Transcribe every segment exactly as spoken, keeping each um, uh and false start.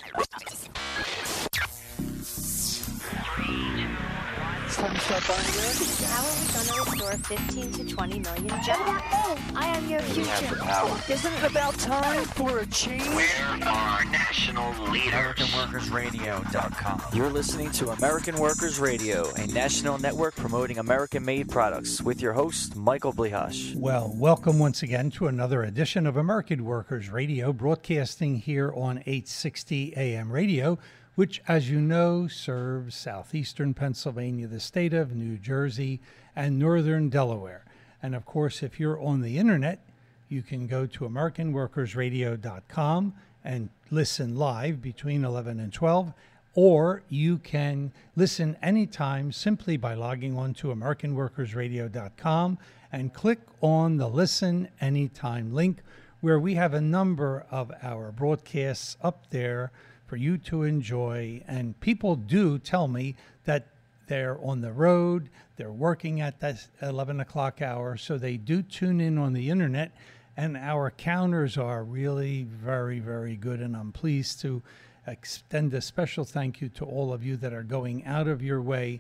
Time to start buying American. How are we going to restore fifteen to twenty million jobs? I am your future. Isn't it about time for a change? Where are national leaders? American Workers Radio dot com. You're listening to American Workers Radio, a national network promoting American-made products, with your host, Michael Blihash. Well, welcome once again to another edition of American Workers Radio, broadcasting here on eight sixty A M radio, which, as you know, serves southeastern Pennsylvania, the state of New Jersey, and northern Delaware. And of course, if you're on the internet, you can go to American Workers Radio dot com and listen live between eleven and twelve, or you can listen anytime simply by logging on to American Workers Radio dot com and click on the Listen Anytime link, where we have a number of our broadcasts up there for you to enjoy. And people do tell me that they're on the road, they're working at that eleven o'clock hour, so they do tune in on the internet, and our counters are really very, very good, and I'm pleased to extend a special thank you to all of you that are going out of your way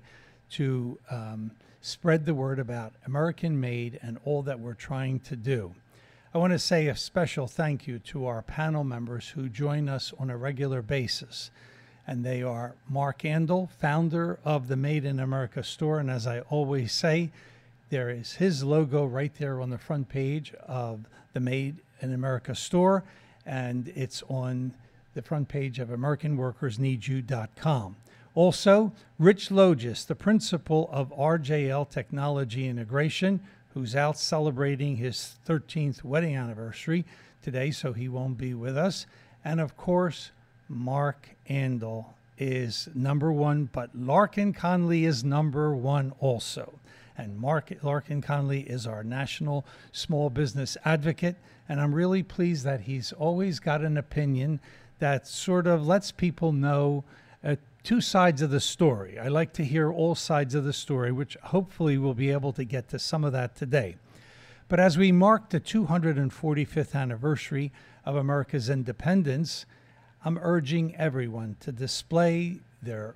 to um, spread the word about American-made and all that we're trying to do. I want to say a special thank you to our panel members who join us on a regular basis. And they are Mark Andel, founder of the Made in America store. And as I always say, there is his logo right there on the front page of the Made in America store. And it's on the front page of American Workers Need You dot com. Also, Rich Logis, the principal of R J L Technology Integration, who's out celebrating his thirteenth wedding anniversary today, so he won't be with us. And of course, Mark Andel is number one, but Larkin Conley is number one also. And Mark Larkin Conley is our national small business advocate, and I'm really pleased that he's always got an opinion that sort of lets people know uh, two sides of the story. I like to hear all sides of the story, which hopefully we'll be able to get to some of that today. But as we mark the two hundred forty-fifth anniversary of America's independence, I'm urging everyone to display their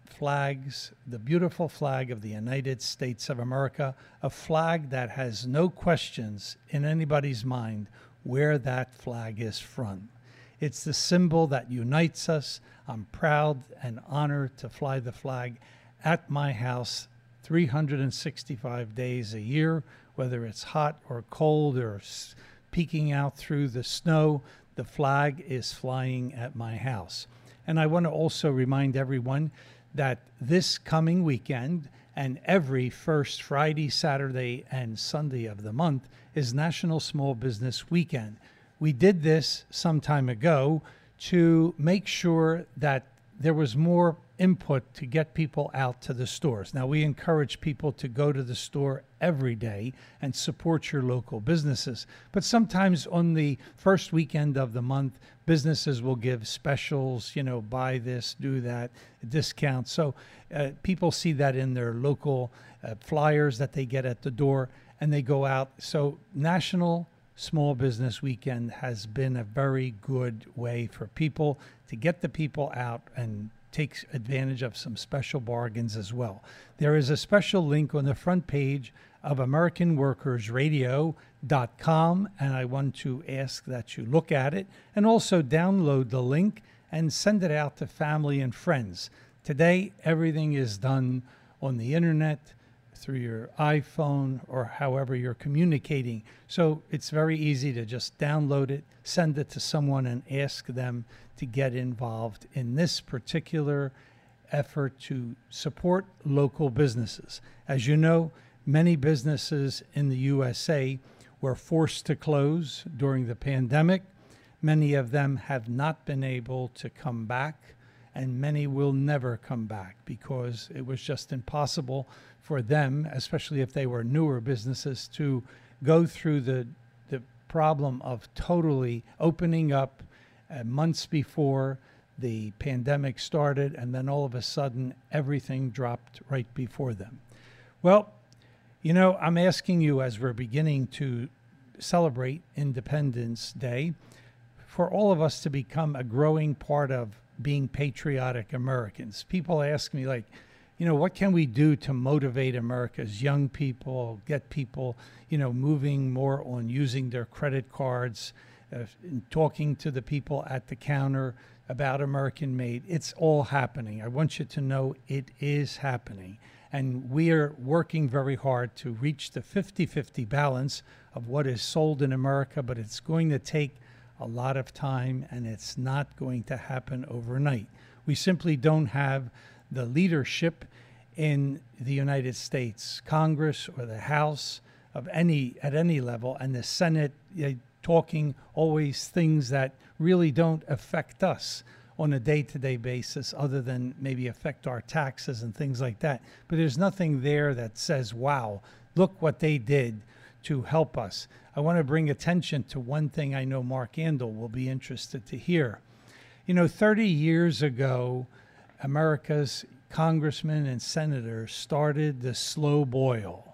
flags, the beautiful flag of the United States of America, a flag that has no questions in anybody's mind where that flag is from. It's the symbol that unites us. I'm proud and honored to fly the flag at my house three hundred sixty-five days a year, whether it's hot or cold or peeking out through the snow. The flag is flying at my house. And I want to also remind everyone that this coming weekend and every first Friday, Saturday, and Sunday of the month is National Small Business Weekend. We did this some time ago to make sure that there was more input to get people out to the stores. Now, we encourage people to go to the store every day and support your local businesses. But sometimes on the first weekend of the month, businesses will give specials, you know, buy this, do that, discounts. So uh, people see that in their local uh, flyers that they get at the door, and they go out. So National Small Business Weekend has been a very good way for people to get the people out and take advantage of some special bargains as well. There is a special link on the front page of American Workers Radio dot com, and I want to ask that you look at it and also download the link and send it out to family and friends. Today, everything is done on the internet, through your iPhone, or however you're communicating. So it's very easy to just download it, send it to someone, and ask them to get involved in this particular effort to support local businesses. As you know, many businesses in the U S A were forced to close during the pandemic. Many of them have not been able to come back, and many will never come back because it was just impossible for them, especially if they were newer businesses, to go through the the problem of totally opening up uh, months before the pandemic started, and then all of a sudden everything dropped right before them. Well, you know, I'm asking you, as we're beginning to celebrate Independence Day, for all of us to become a growing part of being patriotic Americans. People ask me, like, you know, what can we do to motivate America's young people, get people, you know, moving more on using their credit cards, uh, talking to the people at the counter about American made. It's all happening. I want you to know it is happening. And we are working very hard to reach the fifty-fifty balance of what is sold in America, but it's going to take a lot of time, and it's not going to happen overnight. We simply don't have the leadership in the United States, Congress or the House of any at any level, and the Senate uh, talking always things that really don't affect us on a day-to-day basis, other than maybe affect our taxes and things like that. But there's nothing there that says, wow, look what they did to help us. I want to bring attention to one thing I know Mark Andel will be interested to hear. You know, thirty years ago, America's congressmen and senators started the slow boil.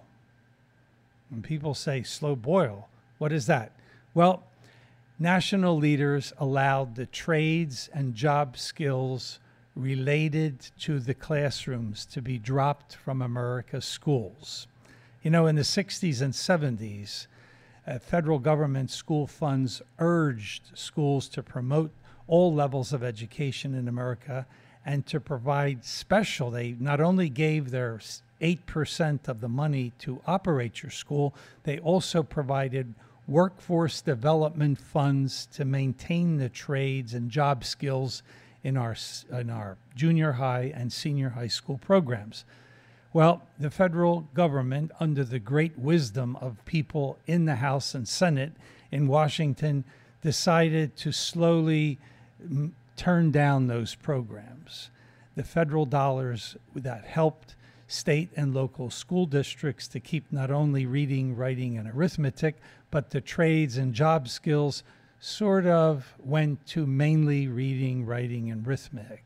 When people say slow boil, what is that? Well, national leaders allowed the trades and job skills related to the classrooms to be dropped from America's schools. You know, in the sixties and seventies, uh, federal government school funds urged schools to promote all levels of education in America and to provide special. They not only gave their eight percent of the money to operate your school, they also provided workforce development funds to maintain the trades and job skills in our in our junior high and senior high school programs. Well, the federal government, under the great wisdom of people in the House and Senate in Washington, decided to slowly m- turn down those programs. The federal dollars that helped state and local school districts to keep not only reading, writing, and arithmetic, but the trades and job skills sort of went to mainly reading, writing, and arithmetic.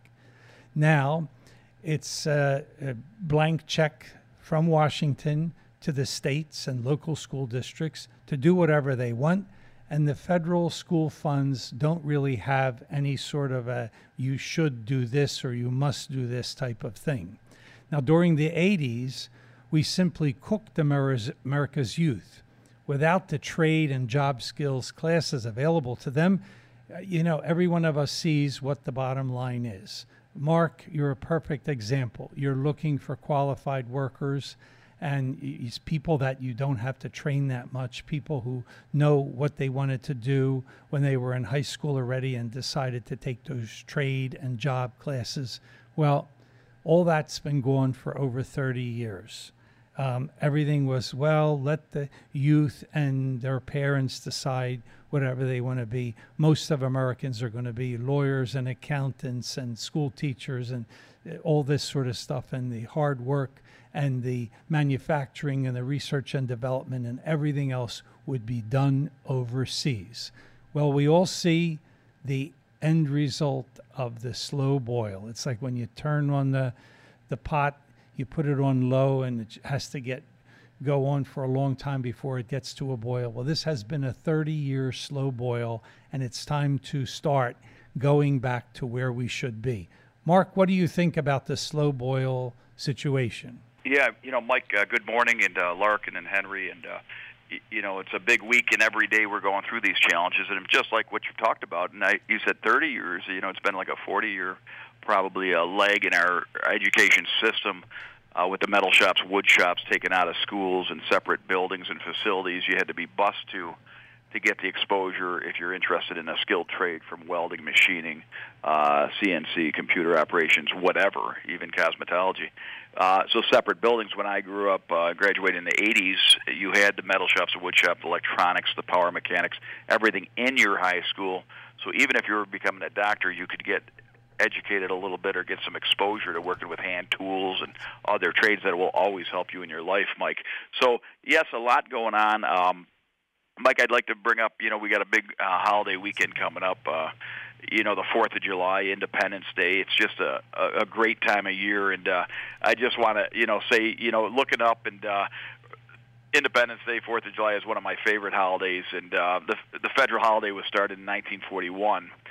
Now, it's a, a blank check from Washington to the states and local school districts to do whatever they want, and the federal school funds don't really have any sort of a you should do this or you must do this type of thing. Now, during the eighties, we simply cooked America's youth. Without the trade and job skills classes available to them, you know, every one of us sees what the bottom line is. Mark, you're a perfect example. You're looking for qualified workers and it's people that you don't have to train that much, people who know what they wanted to do when they were in high school already and decided to take those trade and job classes. Well, all that's been going for over thirty years. Um, everything was, well, let the youth and their parents decide whatever they want to be. Most of Americans are going to be lawyers and accountants and school teachers and all this sort of stuff, and the hard work and the manufacturing and the research and development and everything else would be done overseas. Well, we all see the end result of the slow boil. It's like when you turn on the the pot, you put it on low, and it has to get go on for a long time before it gets to a boil. Well, this has been a thirty-year slow boil, and it's time to start going back to where we should be. Mark, what do you think about the slow boil situation? Yeah, you know, Mike, uh, good morning, and uh, Larkin and Henry, and uh, y- you know, it's a big week, and every day we're going through these challenges, and just like what you've talked about, and I, you said thirty years, you know, it's been like a forty-year probably a leg in our education system uh, with the metal shops, wood shops taken out of schools and separate buildings and facilities. You had to be bused to to get the exposure if you're interested in a skilled trade, from welding, machining, uh, C N C, computer operations, whatever, even cosmetology. Uh, so separate buildings. When I grew up, uh, graduated in the eighties, you had the metal shops, the wood shop, the electronics, the power mechanics, everything in your high school. So even if you were becoming a doctor, you could get educated a little bit or get some exposure to working with hand tools and other trades that will always help you in your life, Mike. So, yes, a lot going on. Um, Mike, I'd like to bring up, you know, we got a big uh, holiday weekend coming up, uh, you know, the fourth of July, Independence Day. It's just a, a, a great time of year, and uh, I just want to, you know, say, you know, looking up, and uh, Independence Day, fourth of July is one of my favorite holidays, and uh, the, the federal holiday was started in nineteen forty-one.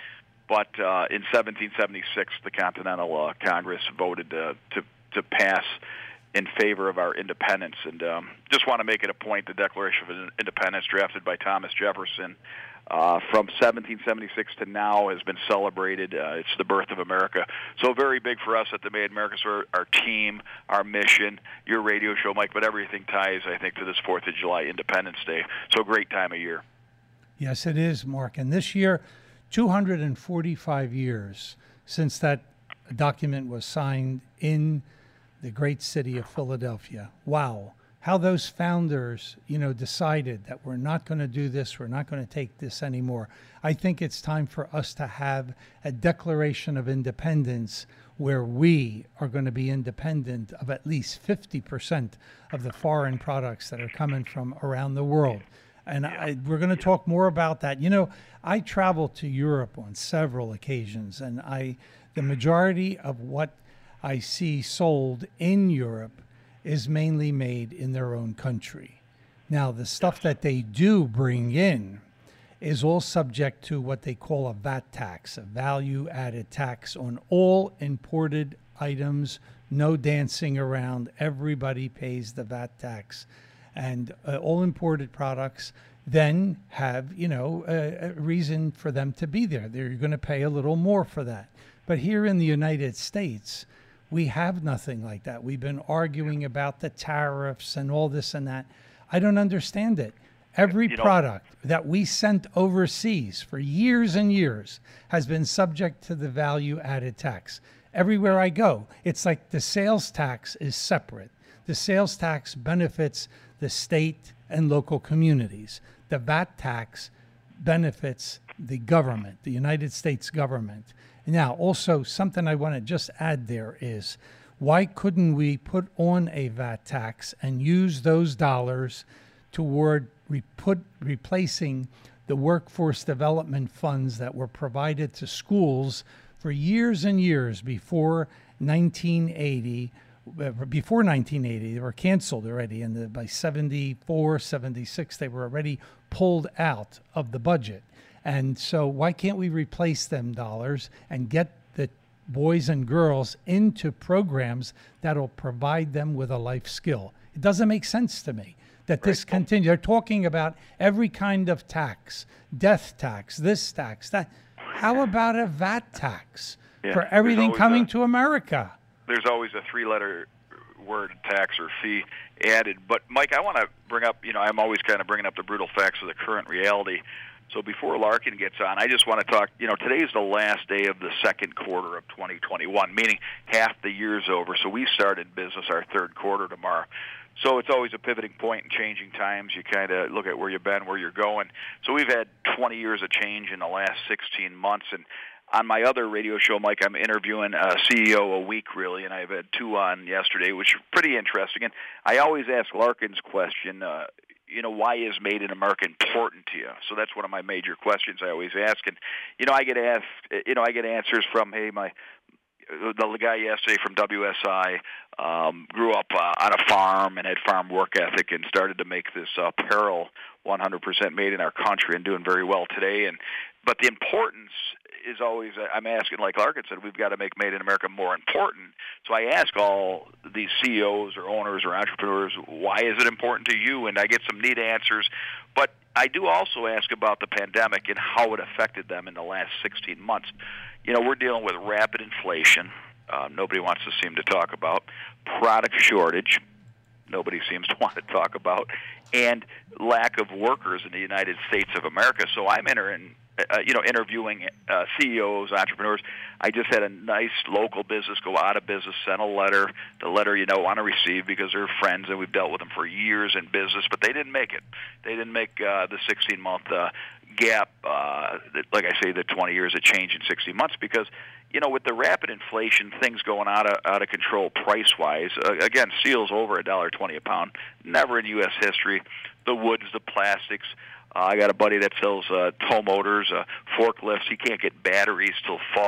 But uh, in seventeen seventy-six, the Continental uh, Congress voted uh, to to pass in favor of our independence. And um, just want to make it a point, the Declaration of Independence, drafted by Thomas Jefferson, uh, from seventeen seventy-six to now has been celebrated. Uh, it's the birth of America. So very big for us at the Made in America, so our, our team, our mission, your radio show, Mike, but everything ties, I think, to this fourth of July Independence Day. So great time of year. Yes, it is, Mark. And this year, two hundred forty-five years since that document was signed in the great city of Philadelphia. Wow. How those founders, you know, decided that we're not going to do this, we're not going to take this anymore. I think it's time for us to have a Declaration of Independence where we are going to be independent of at least fifty percent of the foreign products that are coming from around the world. And I, we're going to talk more about that. You know, I traveled to Europe on several occasions, and I, the majority of what I see sold in Europe is mainly made in their own country. Now, the stuff that they do bring in is all subject to what they call a V A T tax, a value-added tax on all imported items. No dancing around. Everybody pays the V A T tax. And uh, all imported products then have, you know, a, a reason for them to be there. They're going to pay a little more for that. But here in the United States, we have nothing like that. We've been arguing about the tariffs and all this and that. I don't understand it. Every you know, product that we sent overseas for years and years has been subject to the value-added tax. Everywhere I go, it's like the sales tax is separate. The sales tax benefits the state and local communities. The V A T tax benefits the government, the United States government. Now, also, something I want to just add there is, why couldn't we put on a V A T tax and use those dollars toward re- put, replacing the workforce development funds that were provided to schools for years and years before nineteen eighty? Before nineteen eighty, they were canceled already, and the, by seventy-four, seventy-six, they were already pulled out of the budget. And so why can't we replace them dollars and get the boys and girls into programs that'll provide them with a life skill? It doesn't make sense to me that this right. continues. They're talking about every kind of tax, death tax, this tax, that. How about a V A T tax yeah, for everything coming a, to America? There's always a three-letter word, tax or fee, added. But, Mike, I want to bring up, you know, I'm always kind of bringing up the brutal facts of the current reality. So before Larkin gets on, I just want to talk, you know, today is the last day of the second quarter of twenty twenty-one, meaning half the year's over. So we started business our third quarter tomorrow. So it's always a pivoting point in changing times. You kind of look at where you've been, where you're going. So we've had twenty years of change in the last sixteen months. And on my other radio show, Mike, I'm interviewing a C E O a week, really, and I've had two on yesterday, which are pretty interesting. And I always ask Larkin's question, uh, you know, why is Made in America important to you? So that's one of my major questions I always ask. And, you know, I get asked, you know, I get answers from, hey, my, the guy yesterday from W S I um, grew up uh, on a farm and had farm work ethic and started to make this uh, apparel one hundred percent made in our country and doing very well today. And but the importance is always, I'm asking, like Larkin said, we've got to make Made in America more important. So I ask all these C E Os or owners or entrepreneurs, why is it important to you? And I get some neat answers. But I do also ask about the pandemic and how it affected them in the last sixteen months. You know, we're dealing with rapid inflation. Uh, nobody wants to seem to talk about. Product shortage. Nobody seems to want to talk about. And lack of workers in the United States of America. So I'm entering, uh, you know, interviewing uh, C E Os, entrepreneurs. I just had a nice local business go out of business, send a letter, the letter you don't want to receive because they're friends and we've dealt with them for years in business, but they didn't make it. They didn't make uh, the sixteen-month uh, gap, uh, that, like I say, the twenty years of change in sixteen months because, you know, with the rapid inflation, things going out of, out of control price-wise. Uh, again, steel's over one dollar twenty a pound, never in U S history. The woods, the plastics. Uh, I got a buddy that sells uh, tow motors, uh, forklifts. He can't get batteries till fall.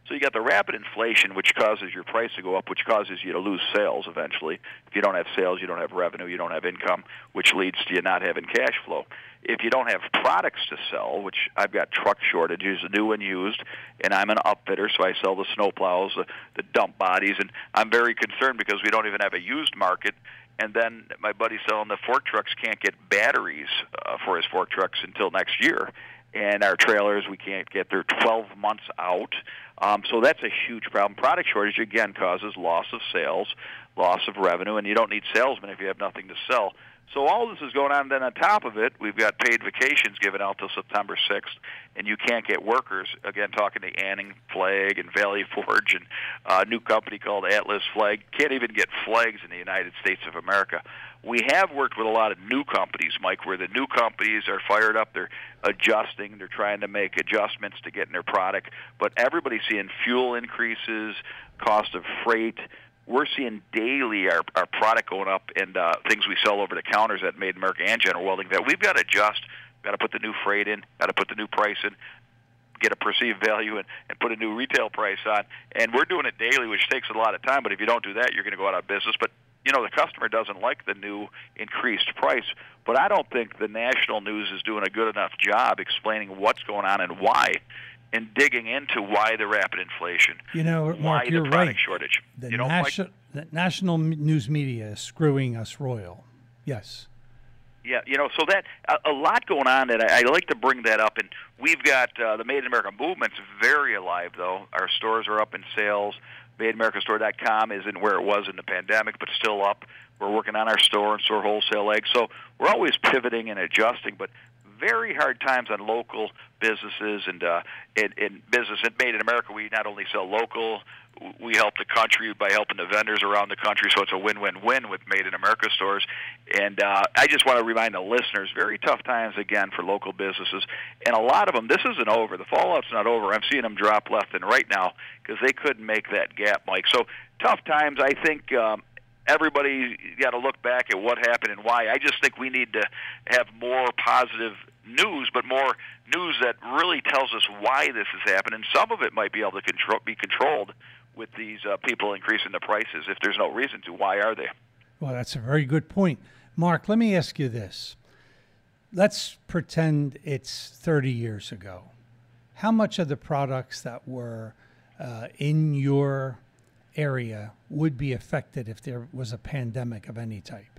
So you got the rapid inflation, which causes your price to go up, which causes you to lose sales eventually. If you don't have sales, you don't have revenue, you don't have income, which leads to you not having cash flow. If you don't have products to sell, which I've got truck shortages, new and used, and I'm an upfitter, so I sell the snowplows, the, the dump bodies, and I'm very concerned because we don't even have a used market. And then my buddy selling the fork trucks can't get batteries uh, for his fork trucks until next year. And our trailers, we can't get there twelve months out. Um, so that's a huge problem. Product shortage, again, causes loss of sales, loss of revenue, and you don't need salesmen if you have nothing to sell. So all this is going on. Then on top of it, we've got paid vacations given out till September sixth, and you can't get workers. Again, talking to Anning Flag and Valley Forge and a new company called Atlas Flag. Can't even get flags in the United States of America. We have worked with a lot of new companies, Mike, where the new companies are fired up. They're adjusting. They're trying to make adjustments to get in their product. But everybody's seeing fuel increases, cost of freight. We're seeing daily our, our product going up and uh, things we sell over the counters at Made in America and General Welding that we've got to adjust, got to put the new freight in, got to put the new price in, get a perceived value in, and put a new retail price on. And we're doing it daily, which takes a lot of time. But if you don't do that, you're going to go out of business. But, you know, the customer doesn't like the new increased price. But I don't think the national news is doing a good enough job explaining what's going on and why, and digging into why the rapid inflation, you know, why Mark, the you're product right. shortage. The, you know, nation, the national news media is screwing us royal. Yes. Yeah, you know, so that a, a lot going on, and I, I like to bring that up. And we've got uh, the Made in America movement's very alive, though. Our stores are up in sales. Made America Store dot com isn't where it was in the pandemic, but still up. We're working on our store and store wholesale eggs. So we're always pivoting and adjusting, but very hard times on local businesses and uh, in, in business. At Made in America, we not only sell local, we help the country by helping the vendors around the country, so it's a win-win-win with Made in America stores. And uh, I just want to remind the listeners, very tough times, again, for local businesses. And a lot of them, this isn't over. The fallout's not over. I'm seeing them drop left and right now because they couldn't make that gap, Mike. So tough times, I think. Um, Everybody got to look back at what happened and why. I just think we need to have more positive news, but more news that really tells us why this has happened. And some of it might be able to control, be controlled with these uh, people increasing the prices. If there's no reason to, why are they? Well, that's a very good point. Mark, let me ask you this. Let's pretend it's thirty years ago. How much of the products that were uh, in your area would be affected if there was a pandemic of any type?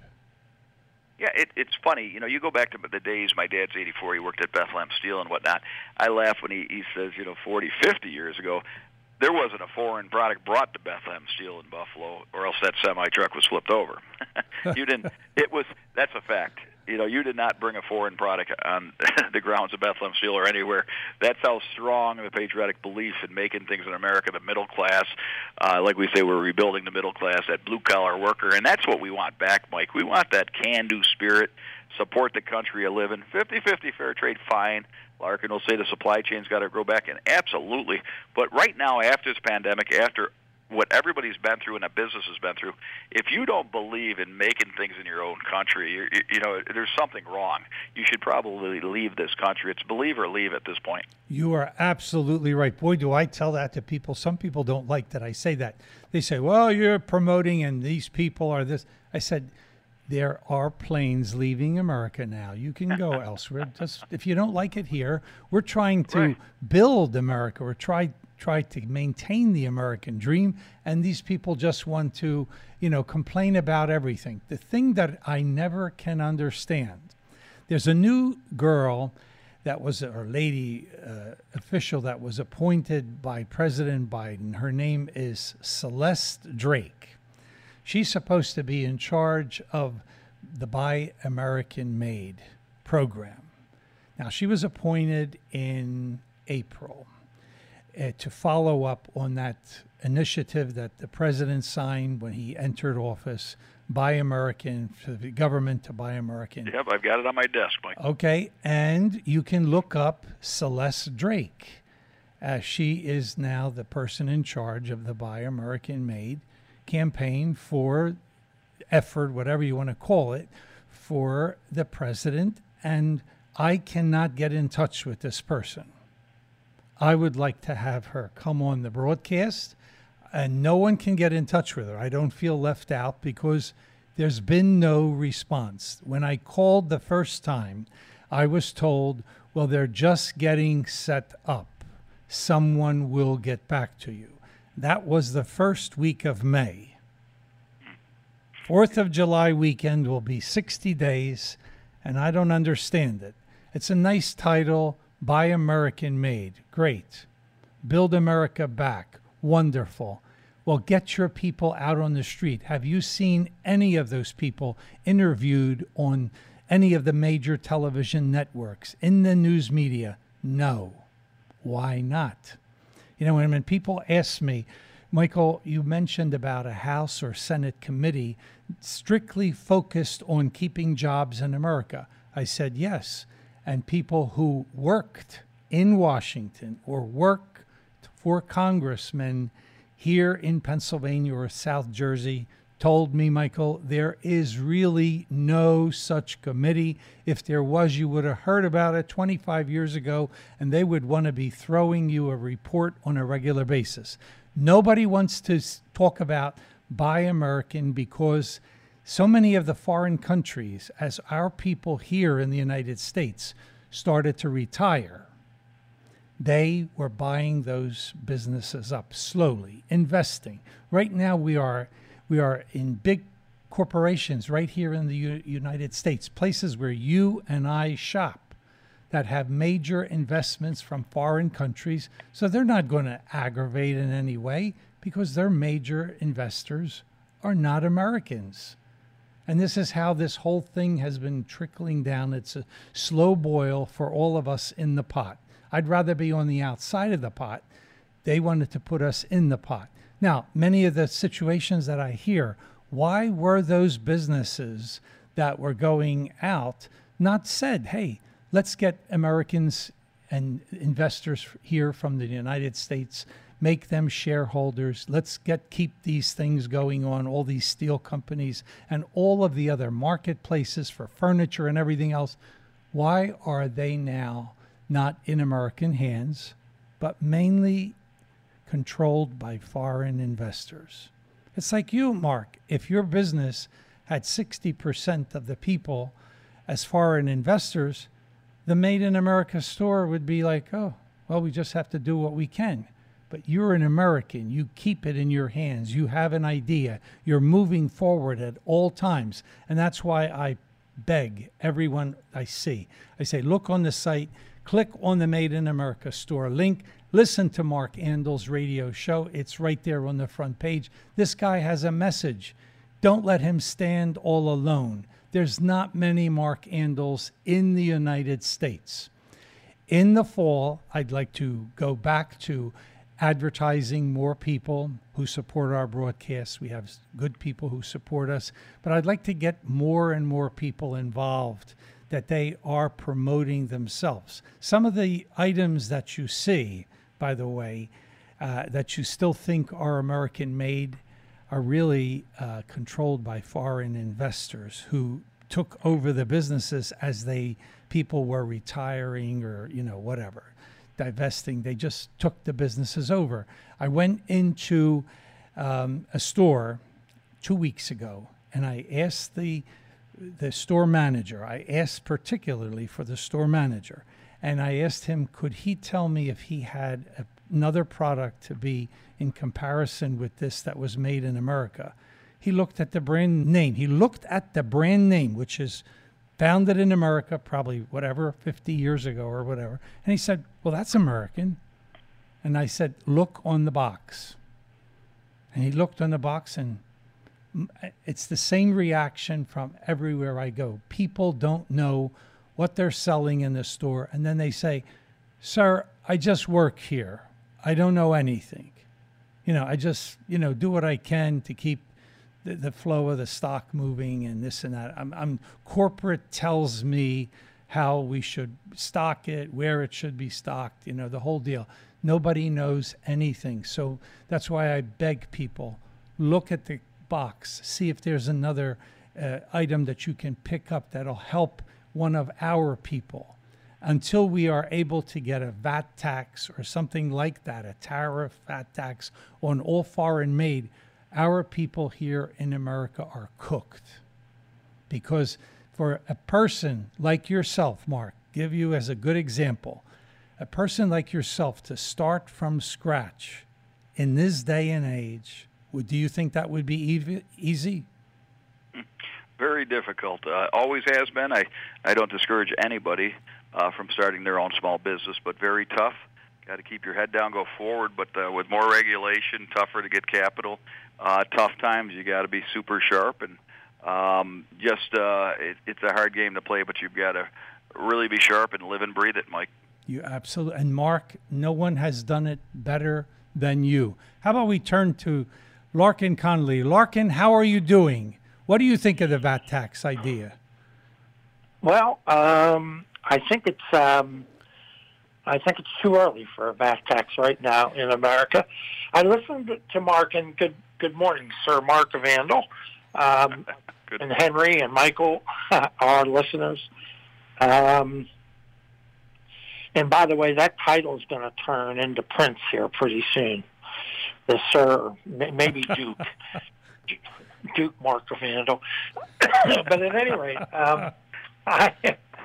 Yeah, it, it's funny. You know, you go back to the days, my dad's eighty-four, he worked at Bethlehem Steel and whatnot. I laugh when he, he says, you know, forty, fifty years ago, there wasn't a foreign product brought to Bethlehem Steel in Buffalo, or else that semi-truck was flipped over. You didn't, it was, that's a fact. You know, you did not bring a foreign product on the grounds of Bethlehem Steel or anywhere. That's how strong the patriotic belief in making things in America, the middle class, uh, like we say, we're rebuilding the middle class, that blue-collar worker, and that's what we want back, Mike. We want that can-do spirit, support the country you live in. fifty-fifty fair trade, fine. Larkin will say the supply chain's got to grow back, and absolutely. But right now, after this pandemic, after what everybody's been through and a business has been through, if you don't believe in making things in your own country, you, you know, there's something wrong. You should probably leave this country. It's believe or leave at this point. You are absolutely right. Boy, do I tell that to people. Some people don't like that I say that. They say, well, you're promoting and these people are this. I said, there are planes leaving America now. You can go elsewhere. Just if you don't like it here, we're trying to Right. build America. We're trying try to maintain the American dream, and these people just want to, you know, complain about everything. The thing that I never can understand, there's a new girl that was, or lady uh, official that was appointed by President Biden. Her name is Celeste Drake. She's supposed to be in charge of the Buy American Made program. Now, she was appointed in April uh, to follow up on that initiative that the president signed when he entered office, Buy American, for the government to buy American. Yep, I've got it on my desk, Mike. Okay, and you can look up Celeste Drake. Uh, she is now the person in charge of the Buy American Made campaign for effort, whatever you want to call it, for the president. And I cannot get in touch with this person. I would like to have her come on the broadcast, and no one can get in touch with her. I don't feel left out because there's been no response. When I called the first time, I was told, well, they're just getting set up. Someone will get back to you. That was the first week of May. Fourth of July weekend will be sixty days, and I don't understand it. It's a nice title, Buy American Made. Great. Build America Back. Wonderful. Well, get your people out on the street. Have you seen any of those people interviewed on any of the major television networks, in the news media? No. Why not? You know, when, when people ask me, Michael, you mentioned about a House or Senate committee strictly focused on keeping jobs in America. I said yes. And people who worked in Washington or worked for congressmen here in Pennsylvania or South Jersey told me, Michael, there is really no such committee. If there was, you would have heard about it twenty-five years ago, and they would want to be throwing you a report on a regular basis. Nobody wants to talk about Buy American because so many of the foreign countries, as our people here in the United States started to retire, they were buying those businesses up slowly, investing. Right now we are we are in big corporations right here in the U- United States, places where you and I shop, that have major investments from foreign countries. So they're not going to aggravate in any way because their major investors are not Americans. And this is how this whole thing has been trickling down. It's a slow boil for all of us in the pot. I'd rather be on the outside of the pot. They wanted to put us in the pot. Now, many of the situations that I hear, why were those businesses that were going out not said, hey, let's get Americans and investors here from the United States, make them shareholders. Let's get keep these things going on, all these steel companies and all of the other marketplaces for furniture and everything else. Why are they now not in American hands, but mainly controlled by foreign investors? It's like you, Mark. If your business had sixty percent of the people as foreign investors, the Made in America store would be like, oh, well, we just have to do what we can. But you're an American. You keep it in your hands. You have an idea. You're moving forward at all times. And that's why I beg everyone I see. I say, look on the site, click on the Made in America store link, listen to Mark Andel's radio show. It's right there on the front page. This guy has a message. Don't let him stand all alone. There's not many Mark Andels in the United States. In the fall, I'd like to go back to advertising more people who support our broadcasts. We have good people who support us, but I'd like to get more and more people involved, that they are promoting themselves. Some of the items that you see, by the way, uh, that you still think are American made are really uh, controlled by foreign investors who took over the businesses as they people were retiring or, you know, whatever, divesting. They just took the businesses over. I went into um, a store two weeks ago, and I asked the the store manager. I asked particularly for the store manager, and I asked him, could he tell me if he had a, another product to be in comparison with this that was made in America. He looked at the brand name. He looked at the brand name, which is founded in America, probably whatever, fifty years ago or whatever. And he said, well, that's American. And I said, look on the box. And he looked on the box, and it's the same reaction from everywhere I go. People don't know what they're selling in the store. And then they say, sir, I just work here. I don't know anything. You know, I just, you know, do what I can to keep the, the flow of the stock moving and this and that. I'm, I'm corporate tells me how we should stock it, where it should be stocked, you know, the whole deal. Nobody knows anything. So that's why I beg people, look at the box, see if there's another uh, item that you can pick up that'll help one of our people. until we are able to get a V A T tax or something like that, a tariff V A T tax on all foreign made, our people here in America are cooked. Because for a person like yourself, Mark, give you as a good example, a person like yourself to start from scratch in this day and age, would, do you think that would be ev- easy? Very difficult. Uh, always has been. I, I don't discourage anybody uh, from starting their own small business, but very tough. Got to keep your head down, go forward, but uh, with more regulation, tougher to get capital. Uh, tough times, you got to be super sharp, and um, just uh, it, it's a hard game to play, but you've got to really be sharp and live and breathe it, Mike. You absolutely. And Mark, no one has done it better than you. How about we turn to Larkin Connolly. Larkin, how are you doing? What do you think of the V A T tax idea? Well, um, I think it's um, I think it's too early for a V A T tax right now in America. I listened to Mark, and good good morning, Sir Mark Vandal, um, and Henry and Michael, our listeners. Um, and by the way, that title is going to turn into Prince here pretty soon. The Sir, maybe Duke. Duke Mark Vandal. But at any rate, um, I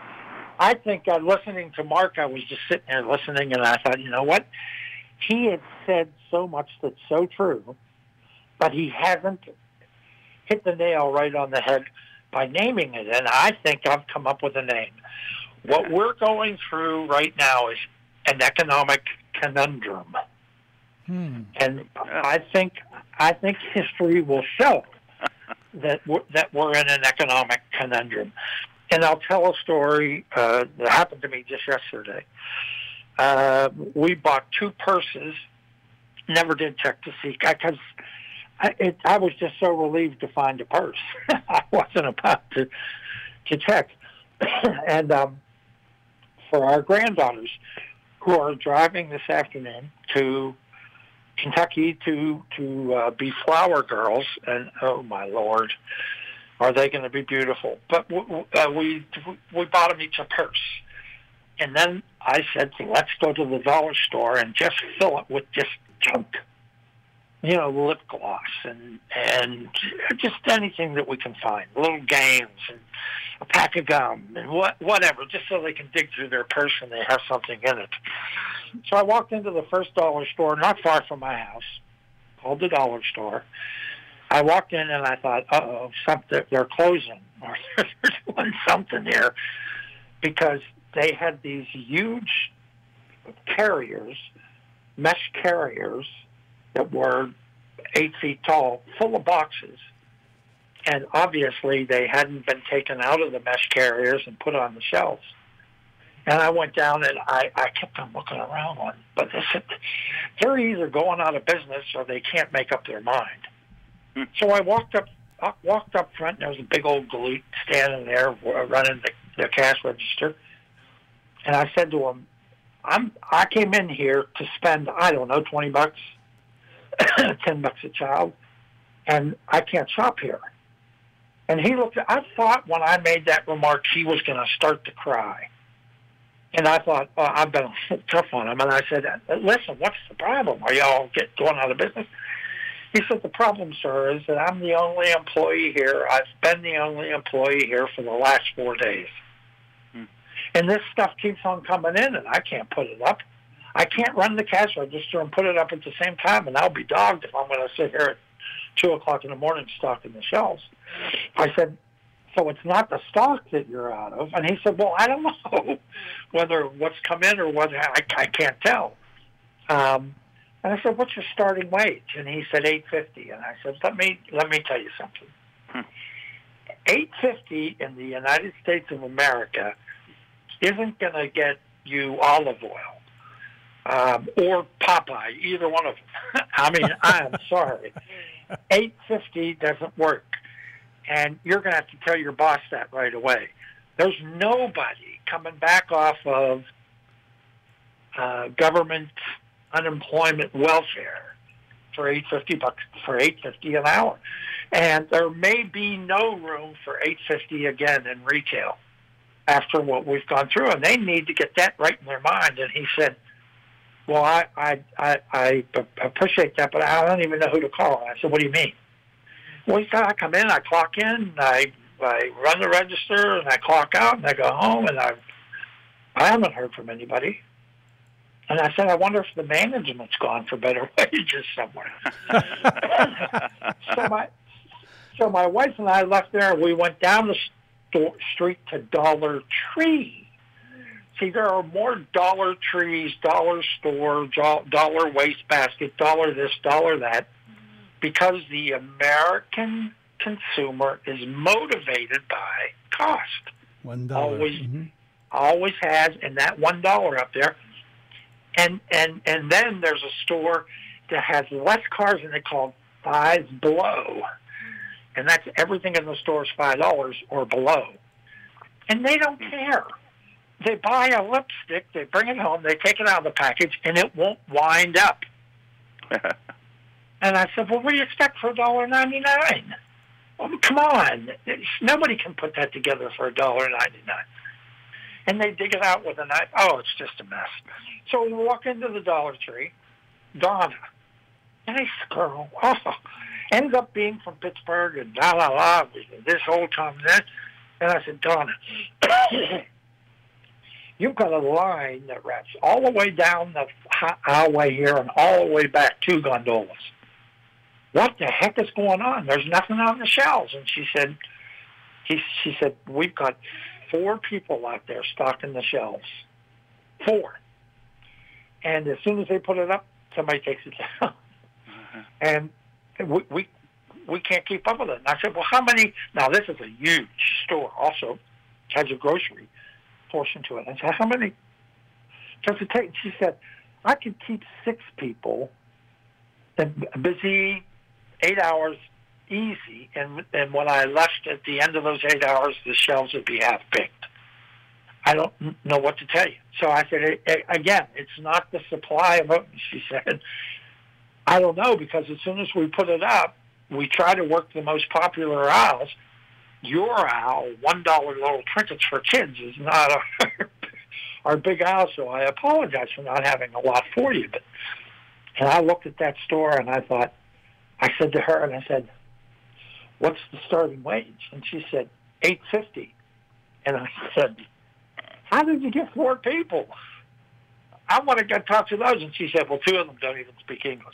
I think uh, listening to Mark, I was just sitting there listening, and I thought, you know what? He had said so much that's so true, but he hasn't hit the nail right on the head by naming it, and I think I've come up with a name. What we're going through right now is an economic conundrum. Hmm. And I think I think history will show that we're, that we're in an economic conundrum. And I'll tell a story uh, that happened to me just yesterday. Uh, we bought two purses, never did check to see, because I, it, I was just so relieved to find a purse. I wasn't about to, to check. And um, for our granddaughters who are driving this afternoon to Kentucky to to uh, be flower girls, and oh my Lord, are they going to be beautiful? But w- uh, we we bought them each a purse, and then I said, let's go to the dollar store and just fill it with just junk, you know, lip gloss and and just anything that we can find, little games and a pack of gum and what whatever, just so they can dig through their purse and they have something in it. So I walked into the first dollar store, not far from my house, called the dollar store. I walked in and I thought, uh-oh, something, they're closing, or they're doing something here, because they had these huge carriers, mesh carriers, that were eight feet tall, full of boxes. And obviously they hadn't been taken out of the mesh carriers and put on the shelves. And I went down and I, I kept on looking around one, but they said they're either going out of business or they can't make up their mind. Hmm. So I walked up, uh, walked up front, and there was a big old galoot standing there running the, the cash register. And I said to him, "I'm I came in here to spend I don't know twenty bucks, ten bucks a child, and I can't shop here." And he looked. I thought when I made that remark, he was going to start to cry. And I thought, oh, I've been tough on him. And I said, listen, what's the problem? Are y'all get going out of business? He said, the problem, sir, is that I'm the only employee here. I've been the only employee here for the last four days. Hmm. And this stuff keeps on coming in, and I can't put it up. I can't run the cash register and put it up at the same time, and I'll be dogged if I'm going to sit here at two o'clock in the morning stocking the shelves. I said, so it's not the stock that you're out of? And he said, well, I don't know whether what's come in or whether I, I can't tell. Um, and I said, what's your starting wage? And he said eight fifty. And I said, let me let me tell you something. Hmm. eight fifty in the United States of America isn't going to get you olive oil um, or Popeye, either one of them. I mean, I'm sorry. eight fifty doesn't work. And you're going to have to tell your boss that right away. There's nobody coming back off of uh, government unemployment welfare for eight fifty bucks for eight fifty an hour, and there may be no room for eight fifty again in retail. after what we've gone through, and they need to get that right in their mind. And he said, well, I, I, I, I appreciate that, but I don't even know who to call. I said, what do you mean? Well, he said, I come in, I clock in, I, I run the register, and I clock out, and I go home, and I, I haven't heard from anybody. And I said, I wonder if the management's gone for better wages somewhere. so my, so my wife and I left there, and we went down the st- street to Dollar Tree. See, there are more Dollar Trees, Dollar Store, Dollar Wastebasket, Dollar this, Dollar that, because the American consumer is motivated by cost. One dollar. Always, mm-hmm. always has, and that one dollar up there. And and and then there's a store that has less cars in it called Five Below, and that's everything in the store is five dollars or below, and they don't care. They buy a lipstick, they bring it home, they take it out of the package, and it won't wind up. And I said, well, what do you expect for a dollar ninety-nine? Well, come on. It's, nobody can put that together for a dollar ninety-nine. And they dig it out with a knife. Oh, it's just a mess. So we walk into the Dollar Tree. Donna, nice girl. Oh, ends up being from Pittsburgh and la, la, la, this whole time. That. And I said, Donna, you've got a line that wraps all the way down the highway here and all the way back to gondolas. What the heck is going on? There's nothing on the shelves. And she said, he, she said, we've got four people out there stocking the shelves. Four. And as soon as they put it up, somebody takes it down. Uh-huh. And we, we we can't keep up with it. And I said, well, how many? Now, this is a huge store also. Has a grocery portion to it. I said, how many does it take? She said, I could keep six people busy eight hours easy, and and when I left at the end of those eight hours, the shelves would be half picked. I don't know what to tell you. So I said, again, it's not the supply of it. She said, I don't know, because as soon as we put it up, we try to work the most popular aisles. Your aisle, one dollar little trinkets for kids, is not our, our big aisle, so I apologize for not having a lot for you. But and I looked at that store, and I thought, I said to her, and I said, what's the starting wage? And she said, eight fifty. And I said, how did you get four people? I want to go talk to those. And she said, well, two of them don't even speak English.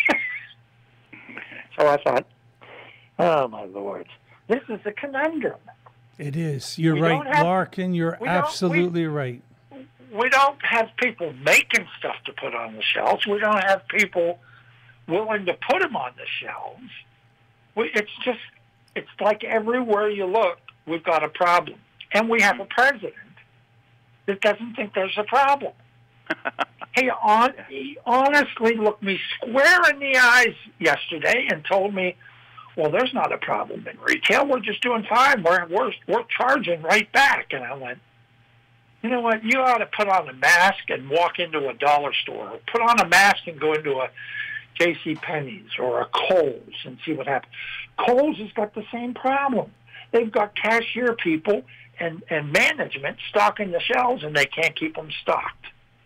So I thought, oh, my Lord, this is a conundrum. It is. You're we right, have, Larkin. You're absolutely we, right. We don't have people making stuff to put on the shelves. We don't have people willing to put them on the shelves. We, it's just, it's like everywhere you look, we've got a problem. And we have a president that doesn't think there's a problem. he, on, he honestly looked me square in the eyes yesterday and told me, well, there's not a problem in retail. We're just doing fine. We're, we're, we're charging right back. And I went, you know what? You ought to put on a mask and walk into a dollar store. Or put on a mask and go into a J C Penney's or a Kohl's and see what happens. Kohl's has got the same problem. They've got cashier people and, and management stocking the shelves, and they can't keep them stocked.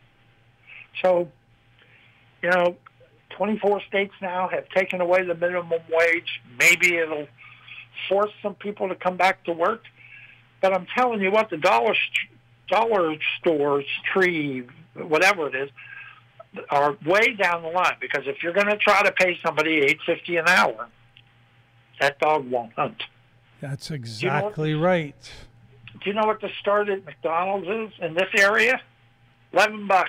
So, you know, twenty-four states now have taken away the minimum wage. Maybe it'll force some people to come back to work. But I'm telling you what, the dollar dollar stores, tree, whatever it is, are way down the line. Because if you're going to try to pay somebody eight fifty an hour, that dog won't hunt. That's exactly you know what, right. Do you know what the start at McDonald's is in this area? Eleven bucks.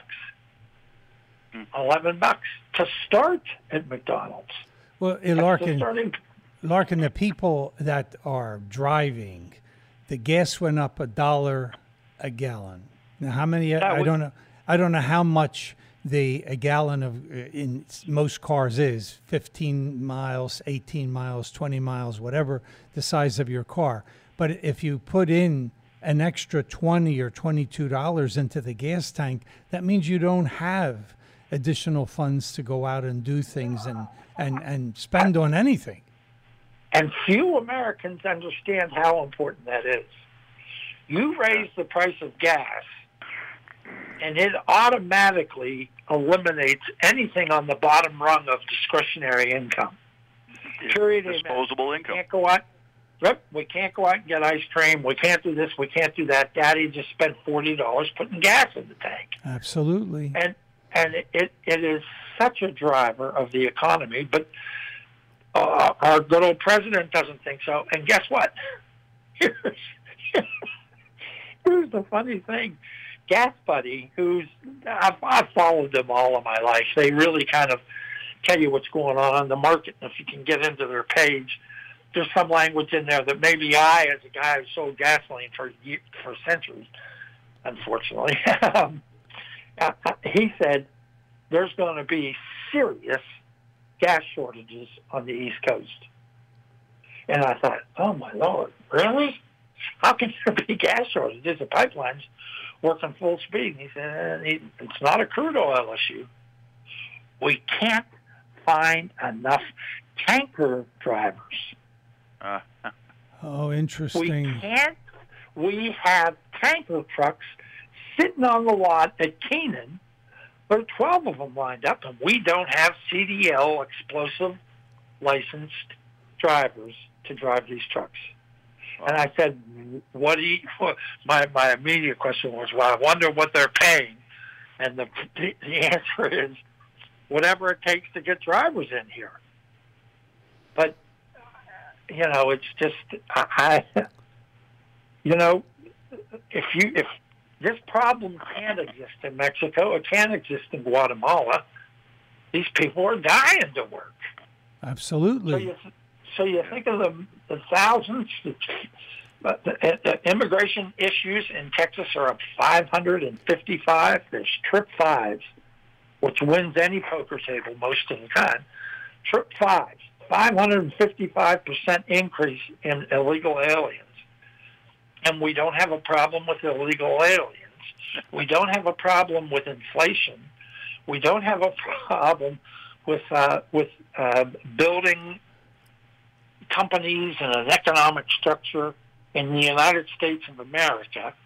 Eleven bucks to start at McDonald's. Well, uh, Larkin, the Larkin, the people that are driving, the gas went up a dollar a gallon. Now, how many? That I was, don't know. I don't know how much the a gallon of in most cars is. Fifteen miles, eighteen miles, twenty miles, whatever the size of your car. But if you put in an extra twenty or twenty-two dollars into the gas tank, that means you don't have additional funds to go out and do things and, and, and spend on anything. And few Americans understand how important that is. You raise the price of gas, and it automatically eliminates anything on the bottom rung of discretionary income. Period. Disposable amen. income. We can't go out. Yep, we can't go out and get ice cream. We can't do this. We can't do that. Daddy just spent forty dollars putting gas in the tank. Absolutely. And and it it is such a driver of the economy. But uh, our good old president doesn't think so. And guess what? Here's, here's the funny thing. Gas Buddy, who's I've, I've followed them all of my life. They really kind of tell you what's going on in the market. And if you can get into their page, there's some language in there that maybe I, as a guy who sold gasoline for ye- for centuries, unfortunately, um, uh, he said there's going to be serious gas shortages on the East Coast. And I thought, oh, my Lord, really? How can there be gas shortages? The pipeline's working full speed. And he said, it's not a crude oil issue. We can't find enough tanker drivers. Uh, Oh, interesting. We can't. We have tanker trucks sitting on the lot at Keenan. There are twelve of them lined up, and we don't have C D L explosive licensed drivers to drive these trucks. Wow. And I said, what do you, my, my immediate question was, well, I wonder what they're paying. And the, the answer is whatever it takes to get drivers in here. But, you know, it's just, I, I you know, if you, if this problem can't exist in Mexico, it can't exist in Guatemala, these people are dying to work. Absolutely. So you, so you think of the, the thousands, the, the, the immigration issues in Texas are up five hundred fifty-five. There's trip fives, which wins any poker table most of the time. Trip fives, five hundred fifty-five percent increase in illegal aliens. And we don't have a problem with illegal aliens. We don't have a problem with inflation. We don't have a problem with uh, with uh, building companies and an economic structure in the United States of America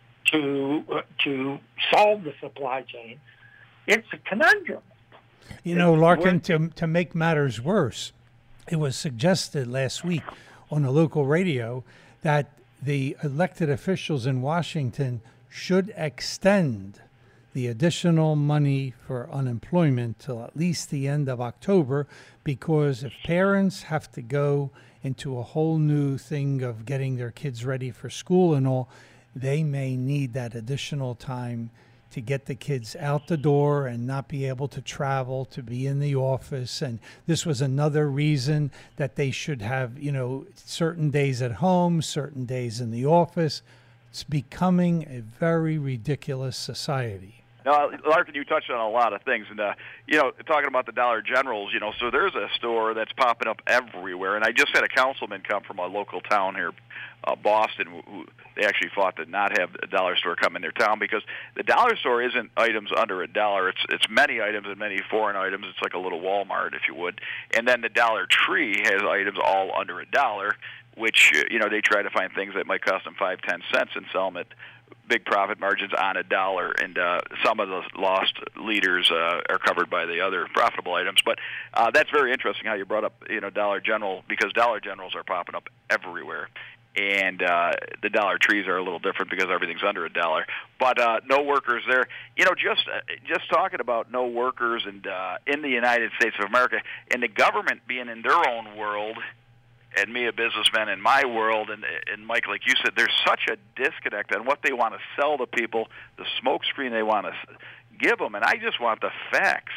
to uh, to solve the supply chain. It's a conundrum. You know, Larkin, to to make matters worse, it was suggested last week on the local radio that the elected officials in Washington should extend the additional money for unemployment till at least the end of October, because if parents have to go into a whole new thing of getting their kids ready for school and all, they may need that additional time to get the kids out the door and not be able to travel, to be in the office. And this was another reason that they should have, you know, certain days at home, certain days in the office. It's becoming a very ridiculous society. Now, Larkin, you touched on a lot of things, and uh, you know, talking about the Dollar Generals, you know, so there's a store that's popping up everywhere, and I just had a councilman come from a local town here, uh, Boston, who, who they actually fought to not have a dollar store come in their town, because the dollar store isn't items under a dollar. It's it's many items and many foreign items. It's like a little Walmart, if you would, and then the Dollar Tree has items all under a dollar, which uh, you know, they try to find things that might cost them five, ten cents and sell them at big profit margins on a dollar, and uh, some of the lost leaders uh, are covered by the other profitable items. But uh, that's very interesting how you brought up, you know, Dollar General, because Dollar Generals are popping up everywhere, and uh, the Dollar Trees are a little different because everything's under a dollar. But uh, no workers there. You know, just uh, just talking about no workers and uh, in the United States of America, and the government being in their own world, and me, a businessman, in my world, and, and Mike, like you said, there's such a disconnect on what they want to sell to people, the smokescreen they want to give them, and I just want the facts.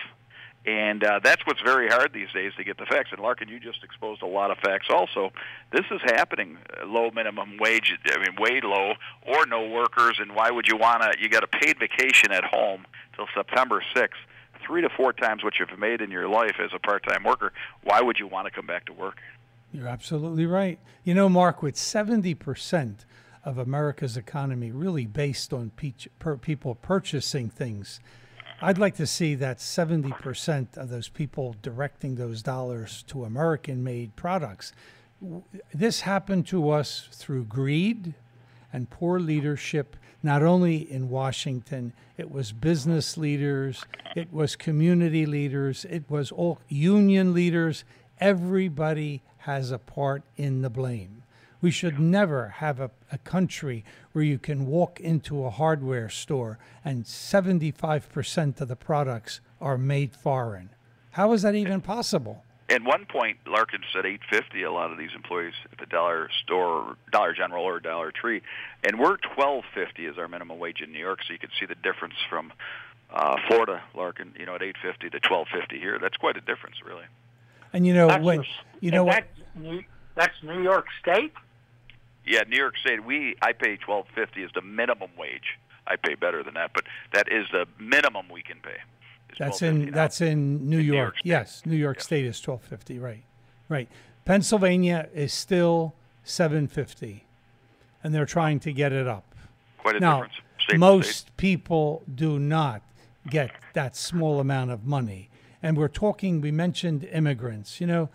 And uh, that's what's very hard these days, to get the facts. And Larkin, you just exposed a lot of facts also. This is happening, low minimum wage, I mean, way low, or no workers, and why would you want to, you got a paid vacation at home till September sixth, three to four times what you've made in your life as a part-time worker. Why would you want to come back to work? You're absolutely right. You know, Mark, with seventy percent of America's economy really based on pe- per people purchasing things, I'd like to see that seventy percent of those people directing those dollars to American-made products. This happened to us through greed and poor leadership, not only in Washington, it was business leaders, it was community leaders, it was all union leaders. Everybody has a part in the blame. We should never have a, a country where you can walk into a hardware store and seventy-five percent of the products are made foreign. How is that even possible? At one point, Larkin said eight fifty. A lot of these employees at the Dollar Store, Dollar General, or Dollar Tree, and we're twelve fifty as our minimum wage in New York. So you can see the difference from uh, Florida, Larkin, you know, at eight fifty to twelve fifty here. That's quite a difference, really. And you know that's when just, you know what? That's New, that's New York State. Yeah, New York State. We I pay twelve fifty as the minimum wage. I pay better than that, but that is the minimum we can pay. That's in that's in New in York. New York Yes, New York yeah. State is twelve fifty. Right, right. Pennsylvania is still seven fifty, and they're trying to get it up. Quite a now, difference. State most state. people do not get that small amount of money, and we're talking. We mentioned immigrants. You know,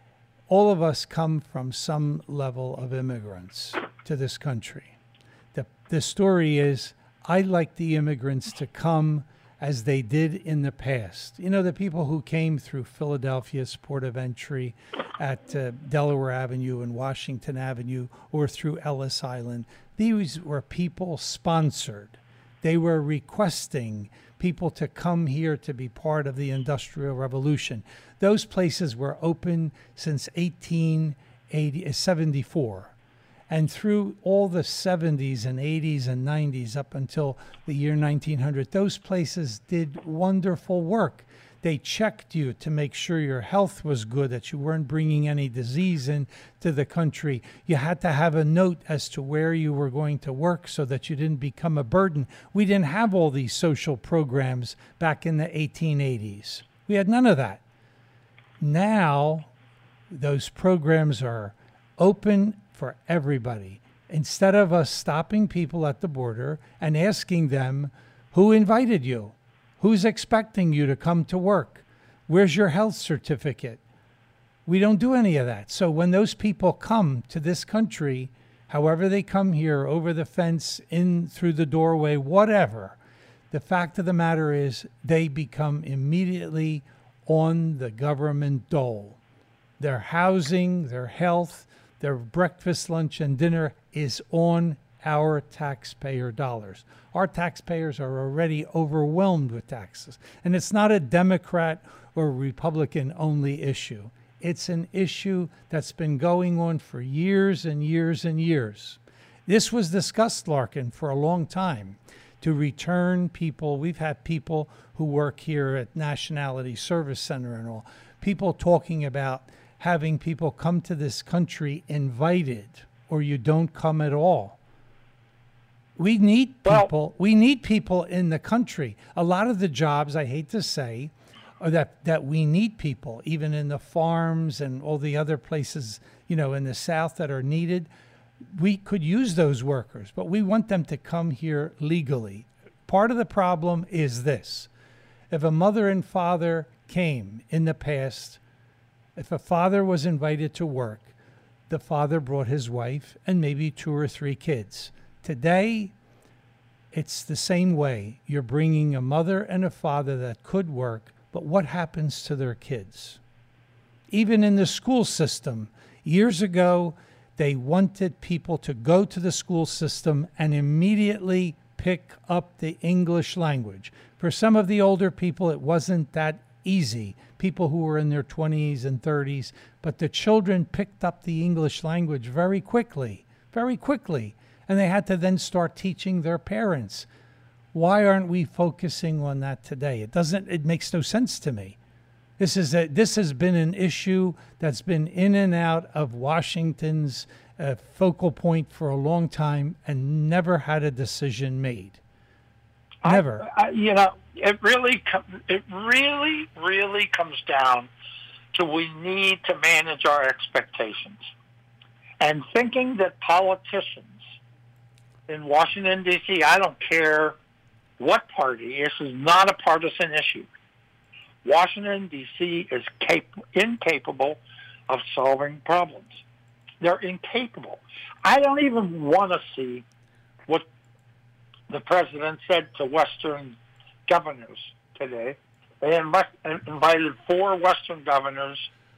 all of us come from some level of immigrants to this country. The the story is, I'd like the immigrants to come as they did in the past. You know, the people who came through Philadelphia's port of entry at uh, Delaware Avenue and Washington Avenue, or through Ellis Island, these were people sponsored. They were requesting people to come here to be part of the Industrial Revolution. Those places were open since eighteen seventy-four. And through all the seventies and eighties and nineties up until the year nineteen hundred, those places did wonderful work. They checked you to make sure your health was good, that you weren't bringing any disease into the country. You had to have a note as to where you were going to work so that you didn't become a burden. We didn't have all these social programs back in the eighteen eighties. We had none of that. Now, those programs are open for everybody. Instead of us stopping people at the border and asking them, who invited you? Who's expecting you to come to work? Where's your health certificate? We don't do any of that. So when those people come to this country, however they come here, over the fence, in through the doorway, whatever, the fact of the matter is they become immediately on the government dole. Their housing, their health, their breakfast, lunch, and dinner is on our taxpayer dollars. Our taxpayers are already overwhelmed with taxes. And it's not a Democrat or Republican only issue. It's an issue that's been going on for years and years and years. This was discussed, Larkin, for a long time, to return people. We've had people who work here at Nationality Service Center and all, people talking about having people come to this country invited, or you don't come at all. We need people. Well, we need people in the country. A lot of the jobs, I hate to say, are that, that we need people, even in the farms and all the other places, you know, in the South that are needed. We could use those workers, but we want them to come here legally. Part of the problem is this. If a mother and father came in the past, if a father was invited to work, the father brought his wife and maybe two or three kids. Today, it's the same way. You're bringing a mother and a father that could work, but what happens to their kids? Even in the school system, years ago, they wanted people to go to the school system and immediately pick up the English language. For some of the older people, it wasn't that easy, people who were in their twenties and thirties, but the children picked up the English language very quickly, very quickly, and they had to then start teaching their parents. Why aren't we focusing on that today? It doesn't, it makes no sense to me. This is a, this has been an issue that's been in and out of Washington's uh, focal point for a long time and never had a decision made. Never. I, I, you know, it really, it really, really comes down to we need to manage our expectations. And thinking that politicians in Washington, D C, I don't care what party, this is not a partisan issue. Washington, D C is cap- incapable of solving problems. They're incapable. I don't even want to see what the president said to Western governors today. They inv- invited four Western governors,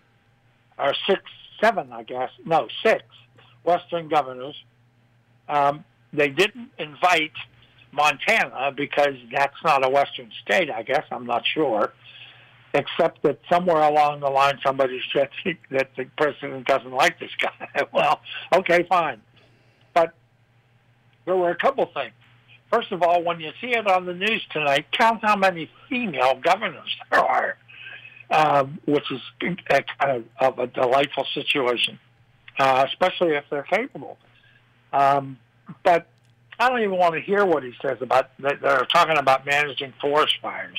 or six, seven, I guess, no, six Western governors. Um, they didn't invite Montana because that's not a Western state, I guess, I'm not sure, except that somewhere along the line somebody said that the president doesn't like this guy. Well, okay, fine. But there were a couple things. First of all, when you see it on the news tonight, count how many female governors there are, um, which is a kind of, of a delightful situation, uh, especially if they're capable. Um, but I don't even want to hear what he says about, they're talking about managing forest fires.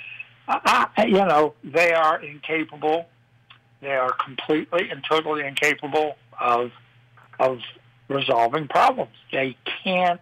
Uh, you know, they are incapable. They are completely and totally incapable of of resolving problems. They can't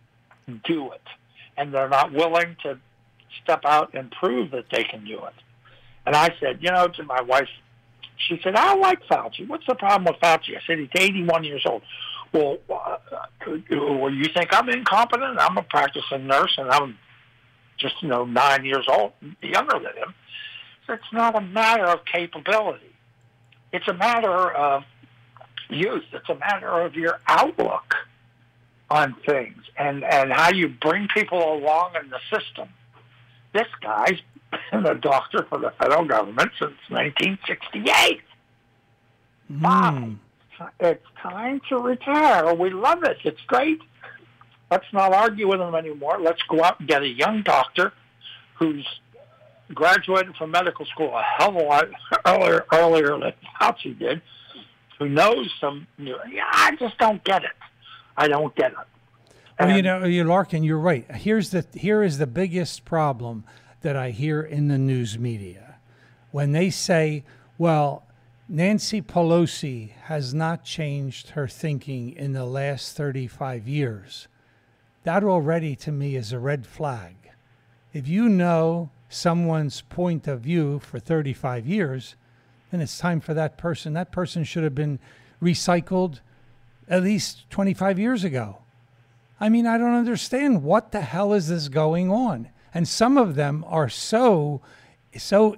do it, and they're not willing to step out and prove that they can do it. And I said, you know, to my wife, she said, I like Fauci. What's the problem with Fauci? I said, he's eighty-one years old. Well, uh, well, you think I'm incompetent? I'm a practicing nurse, and I'm just, you know, nine years old, younger than him. So it's not a matter of capability. It's a matter of youth. It's a matter of your outlook on things and, and how you bring people along in the system. This guy's been a doctor for the federal government since nineteen sixty-eight. Mm. Wow. It's time to retire. We love it. It's great. Let's not argue with him anymore. Let's go out and get a young doctor who's graduated from medical school a hell of a lot earlier, earlier than Fauci did, who knows some, you know, yeah, I just don't get it. I don't get it. And, well, you know, you Larkin, you're right. Here's the here is the biggest problem that I hear in the news media. When they say, well, Nancy Pelosi has not changed her thinking in the last thirty-five years. That already, to me, is a red flag. If you know someone's point of view for thirty-five years, then it's time for that person. That person should have been recycled at least twenty-five years ago. I mean, I don't understand what the hell is this going on. And some of them are so, so,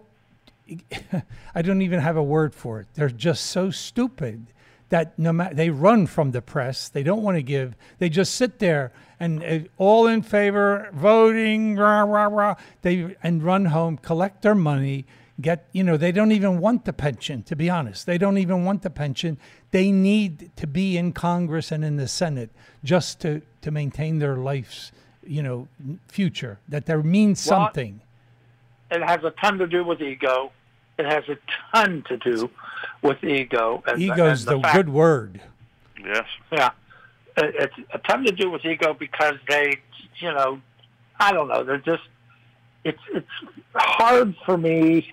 I don't even have a word for it. They're just so stupid that no matter, they run from the press. They don't want to give. They just sit there and uh, all in favor, voting, rah, rah, rah. They and run home, collect their money, get, you know, they don't even want the pension, to be honest. They don't even want the pension. They need to be in Congress and in the Senate just to, to maintain their life's, you know, future, that there means well, something. It has a ton to do with ego. It has a ton to do with ego. And, Ego's and the, the fact, good word. Yes. Yeah. It's a ton to do with ego because they, you know, I don't know, they're just, it's it's hard for me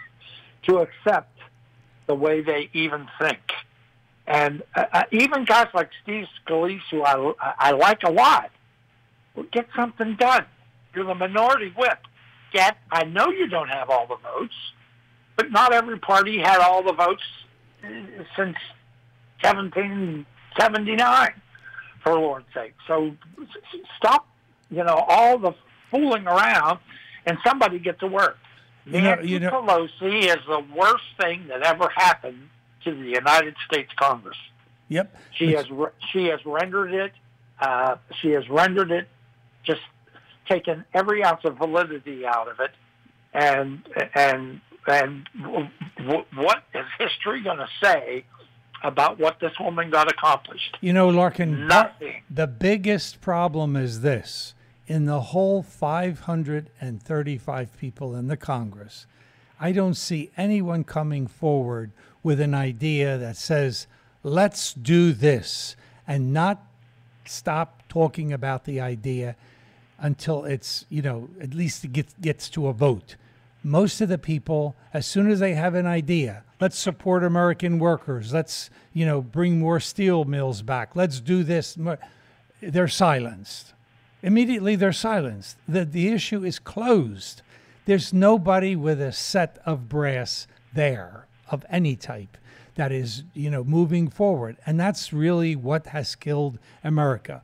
to accept the way they even think. And uh, even guys like Steve Scalise, who I, I like a lot, will get something done. You're the minority whip. Get, I know you don't have all the votes, but not every party had all the votes since seventeen seventy-nine, for Lord's sake. So stop, you know, all the fooling around, and somebody get to work. You know, Nancy you know, Pelosi is the worst thing that ever happened to the United States Congress. Yep. She has she has rendered it. Uh, she has rendered it just taken every ounce of validity out of it, and and and w- w- what is history going to say about what this woman got accomplished? You know, Larkin, Nothing. The biggest problem is this. In the whole five hundred thirty-five people in the Congress, I don't see anyone coming forward with an idea that says, let's do this, and not stop talking about the idea until it's, you know, at least it gets, gets to a vote. Most of the people, as soon as they have an idea, let's support American workers, let's, you know, bring more steel mills back, let's do this, they're silenced. Immediately they're silenced. The, the issue is closed. There's nobody with a set of brass there of any type that is, you know, moving forward. And that's really what has killed America.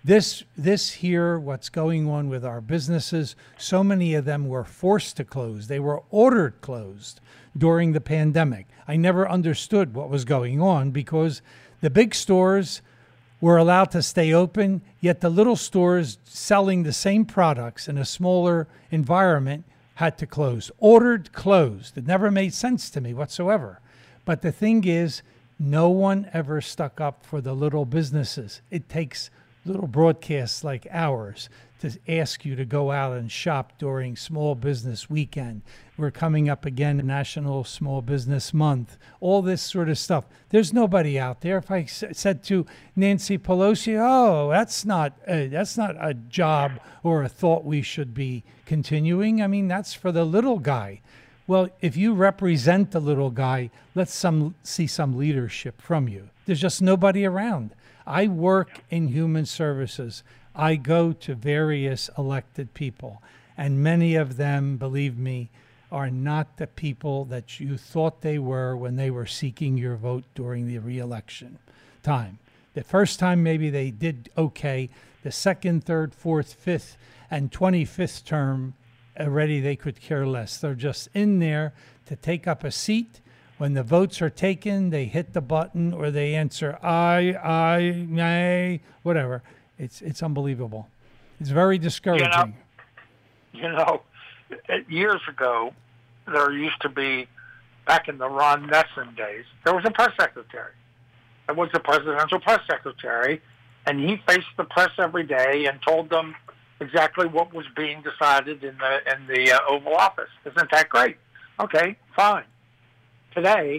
This, this here, what's going on with our businesses, so many of them were forced to close. They were ordered closed during the pandemic. I never understood what was going on because the big stores were allowed to stay open, yet the little stores selling the same products in a smaller environment had to close. Ordered closed. It never made sense to me whatsoever. But the thing is, no one ever stuck up for the little businesses. It takes little broadcasts like ours to ask you to go out and shop during Small Business Weekend. We're coming up again, National Small Business Month, all this sort of stuff. There's nobody out there. If I s- said to Nancy Pelosi, oh, that's not, a, that's not a job or a thought we should be continuing. I mean, that's for the little guy. Well, if you represent the little guy, let's some see some leadership from you. There's just nobody around. I work in human services. I go to various elected people, and many of them, believe me, are not the people that you thought they were when they were seeking your vote during the re-election time. The first time, maybe they did okay. The second, third, fourth, fifth, and twenty-fifth term, already they could care less. They're just in there to take up a seat. When the votes are taken, they hit the button or they answer aye, aye, nay, whatever. It's it's unbelievable. It's very discouraging. You know, you know, years ago, there used to be, back in the Ron Nessen days, there was a press secretary. There was a presidential press secretary, and he faced the press every day and told them exactly what was being decided in the in the uh, Oval Office. Isn't that great? Okay, fine. Today,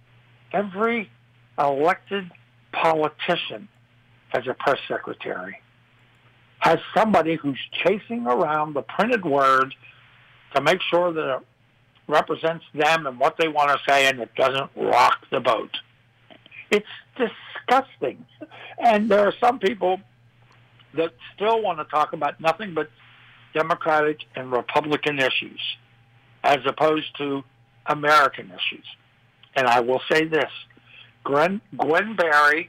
every elected politician has a press secretary, has somebody who's chasing around the printed word to make sure that it represents them and what they want to say and it doesn't rock the boat. It's disgusting. And there are some people that still want to talk about nothing but Democratic and Republican issues as opposed to American issues. And I will say this, Gwen, Gwen Berry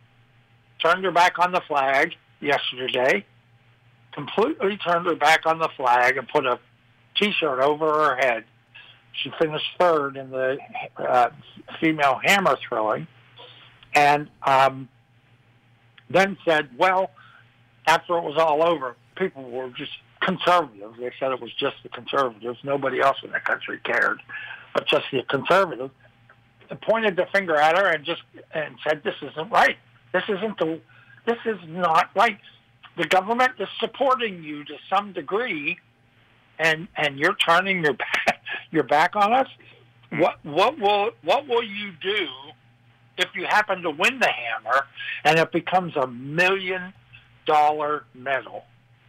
turned her back on the flag yesterday, completely turned her back on the flag and put a T-shirt over her head. She finished third in the uh, female hammer throwing, and um, then said, well, after it was all over, people were just conservatives. They said it was just the conservatives. Nobody else in the country cared, but just the conservatives. And pointed the finger at her and just and said, "This isn't right. This isn't the. This is not right. The government is supporting you to some degree, and and you're turning your back your back on us. What what will what will you do if you happen to win the hammer and it becomes a million dollar medal?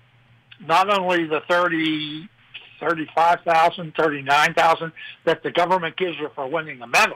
Not only the thirty, thirty-five thousand, thirty-nine thousand that the government gives you for winning the medal,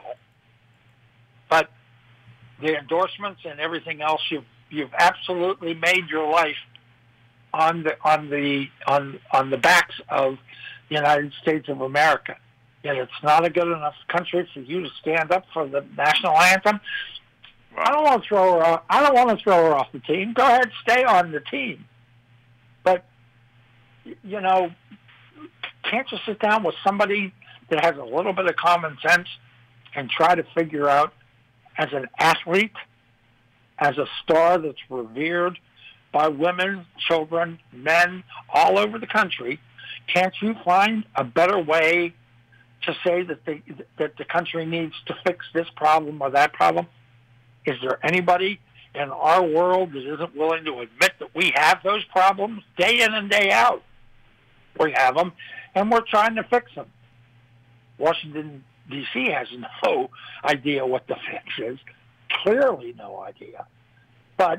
but the endorsements and everything else, you've you've absolutely made your life on the on the on on the backs of the United States of America. Yet it's not a good enough country for you to stand up for the national anthem. Wow. I don't want to throw her off. I don't want to throw her off the team. Go ahead, stay on the team. But you know, can't you sit down with somebody that has a little bit of common sense and try to figure out, as an athlete, as a star that's revered by women, children, men all over the country, can't you find a better way to say that the, that the country needs to fix this problem or that problem? Is there anybody in our world that isn't willing to admit that we have those problems day in and day out? We have them, and we're trying to fix them. Washington, D C has no idea what the fix is, clearly no idea. But,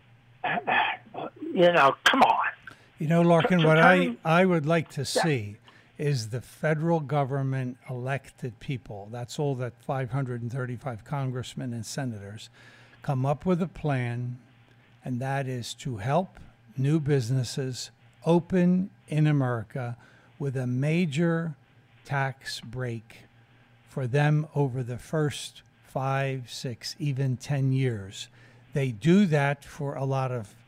you know, come on. You know, Larkin, To- to what I, turn- I would like to see is the federal government elected people, that's all that five hundred thirty-five congressmen and senators, come up with a plan, and that is to help new businesses open in America with a major tax break for them over the first five, six, even ten years. They do that for a lot of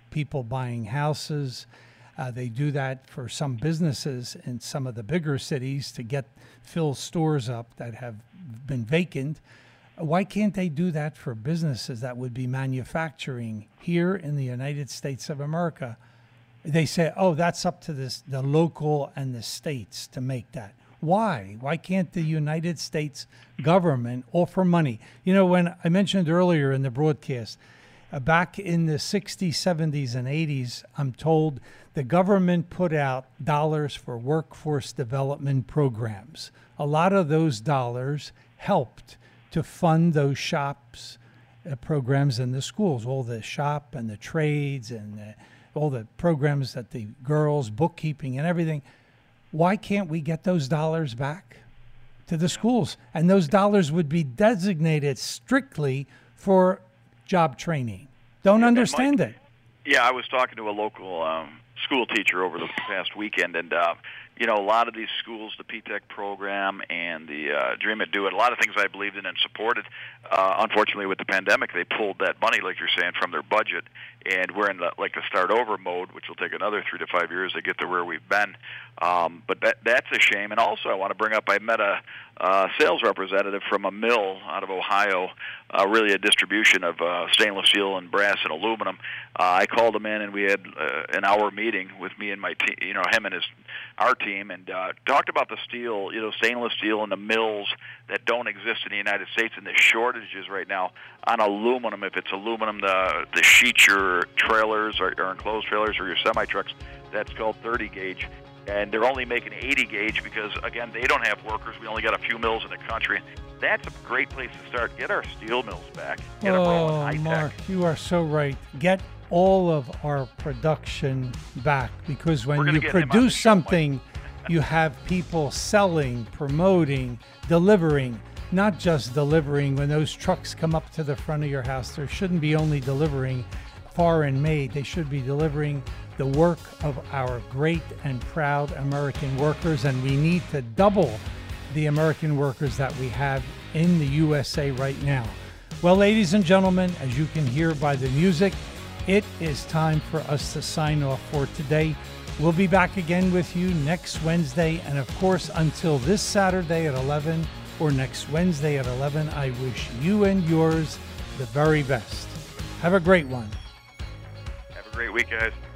people buying houses. Uh, they do that for some businesses in some of the bigger cities to get fill stores up that have been vacant. Why can't they do that for businesses that would be manufacturing here in the United States of America? They say, oh, that's up to this, the local and the states to make that. Why? Why can't the United States government offer money? You know, when I mentioned earlier in the broadcast, uh, back in the sixties, seventies, and eighties, I'm told the government put out dollars for workforce development programs. A lot of those dollars helped to fund those shops, uh, programs in the schools, all the shop and the trades and the, all the programs that the girls, bookkeeping and everything. Why can't we get those dollars back to the schools? And those dollars would be designated strictly for job training. Don't Yeah, understand Mike, it. Yeah, I was talking to a local um, school teacher over the past weekend, and uh, you know, a lot of these schools, the P TECH program and the uh, Dream It, Do It, a lot of things I believed in and supported. Uh, unfortunately, with the pandemic, they pulled that money, like you're saying, from their budget, and we're in the, like the start over mode, which will take another three to five years to get to where we've been. Um, but that that's a shame. And also, I want to bring up, I met a uh, sales representative from a mill out of Ohio, uh, really a distribution of uh, stainless steel and brass and aluminum. Uh, I called him in, and we had uh, an hour meeting with me and my team, you know, him and his our team, and uh, talked about the steel, you know, stainless steel and the mills that don't exist in the United States, and the shortages right now on aluminum. If it's aluminum, the the sheet your trailers or, or enclosed trailers or your semi trucks, that's called thirty gauge. And they're only making eighty gauge because, again, they don't have workers. We only got a few mills in the country. That's a great place to start. Get our steel mills back. Get them rolling Oh, high tech. Mark, you are so right. Get all of our production back, because when We're gonna you get him on the produce show, Mike. something, you have people selling, promoting, delivering, not just delivering. When those trucks come up to the front of your house, there shouldn't be only delivering foreign made. They should be delivering the work of our great and proud American workers, and we need to double the American workers that we have in the U S A right now. Well, ladies and gentlemen, as you can hear by the music, it is time for us to sign off for today. We'll be back again with you next Wednesday, and of course, until this Saturday at eleven or next Wednesday at eleven, I wish you and yours the very best. Have a great one. Have a great week, guys.